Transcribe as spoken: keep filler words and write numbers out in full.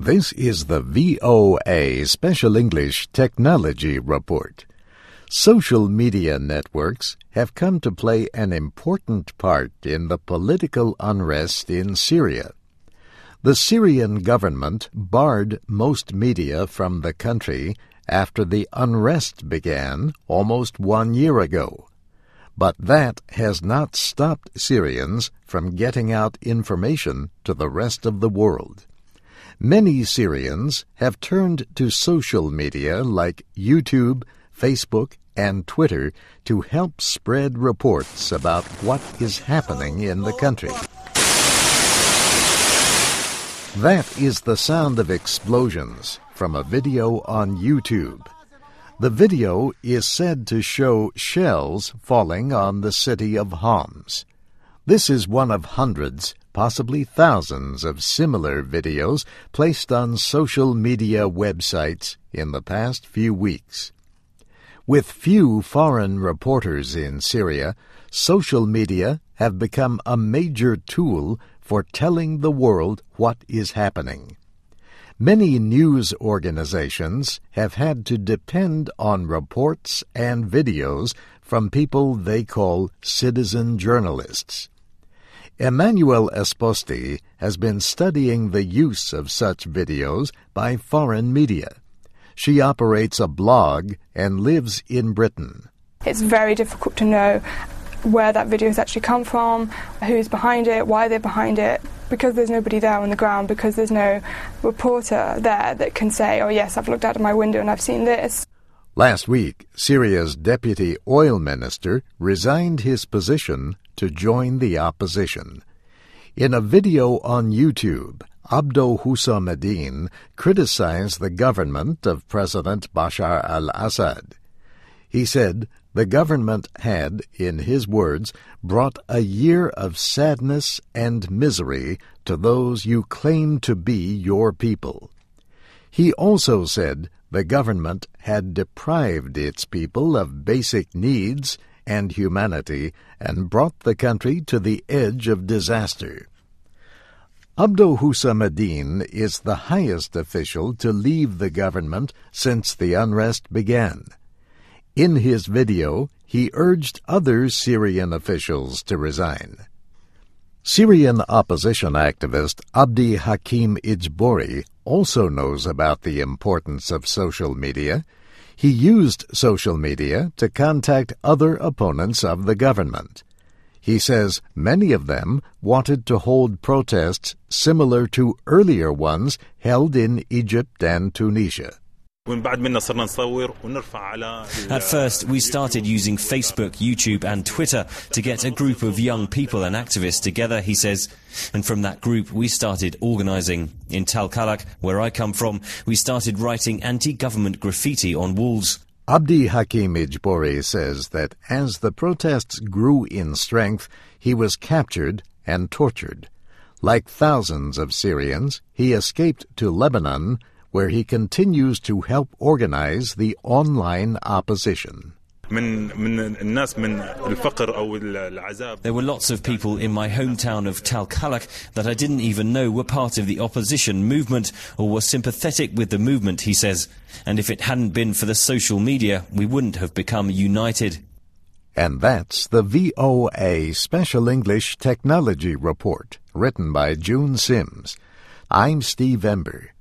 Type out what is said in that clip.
This is the V O A Special English Technology Report. Social media networks have come to play an important part in the political unrest in Syria. The Syrian government barred most media from the country after the unrest began almost one year ago. But that has not stopped Syrians from getting out information to the rest of the world. Many Syrians have turned to social media like YouTube, Facebook, and Twitter to help spread reports about what is happening in the country. That is the sound of explosions from a video on YouTube. The video is said to show shells falling on the city of Homs. This is one of hundreds, possibly thousands, of similar videos placed on social media websites in the past few weeks. With few foreign reporters in Syria, social media have become a major tool for telling the world what is happening. Many news organizations have had to depend on reports and videos from people they call citizen journalists. Emmanuel Esposti has been studying the use of such videos by foreign media. She operates a blog and lives in Britain. It's very difficult to know where that video has actually come from, who's behind it, why they're behind it, because there's nobody there on the ground, because there's no reporter there that can say, oh yes, I've looked out of my window and I've seen this. Last week, Syria's deputy oil minister resigned his position to join the opposition. In a video on YouTube, Abdo Hussameddin criticized the government of President Bashar al-Assad. He said the government had, in his words, brought a year of sadness and misery to those you claim to be your people. He also said the government had deprived its people of basic needs and humanity and brought the country to the edge of disaster. Abdo Hussameddin is the highest official to leave the government since the unrest began. In his video, he urged other Syrian officials to resign. Syrian opposition activist Abdi Hakim Ijbori also knows about the importance of social media. He used social media to contact other opponents of the government. He says many of them wanted to hold protests similar to earlier ones held in Egypt and Tunisia. At first, we started using Facebook, YouTube and Twitter to get a group of young people and activists together, he says. And from that group, we started organizing. In Tal Khalak, where I come from, we started writing anti-government graffiti on walls. Abdi Hakim Ijbori says that as the protests grew in strength, he was captured and tortured. Like thousands of Syrians, he escaped to Lebanon, where he continues to help organize the online opposition. There were lots of people in my hometown of Tal Khalak that I didn't even know were part of the opposition movement or were sympathetic with the movement, he says. And if it hadn't been for the social media, we wouldn't have become united. And that's the V O A Special English Technology Report, written by June Sims. I'm Steve Ember.